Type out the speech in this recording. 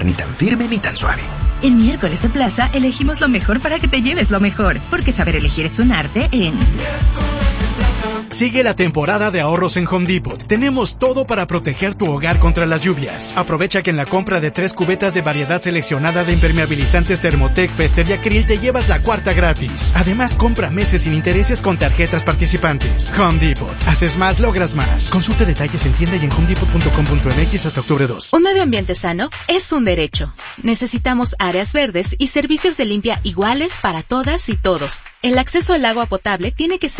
Ni tan firme ni tan suave. En Miércoles de Plaza elegimos lo mejor para que te lleves lo mejor, porque saber elegir es un arte en... Sigue la temporada de ahorros en Home Depot. Tenemos todo para proteger tu hogar contra las lluvias. Aprovecha que en la compra de 3 cubetas de variedad seleccionada de impermeabilizantes Thermotec Pester y Acril te llevas la cuarta gratis. Además, compra meses sin intereses con tarjetas participantes. Home Depot. Haces más, logras más. Consulta detalles en tienda y en homedepot.com.mx hasta octubre 2. Un medio ambiente sano es un derecho. Necesitamos áreas verdes y servicios de limpia iguales para todas y todos. El acceso al agua potable tiene que ser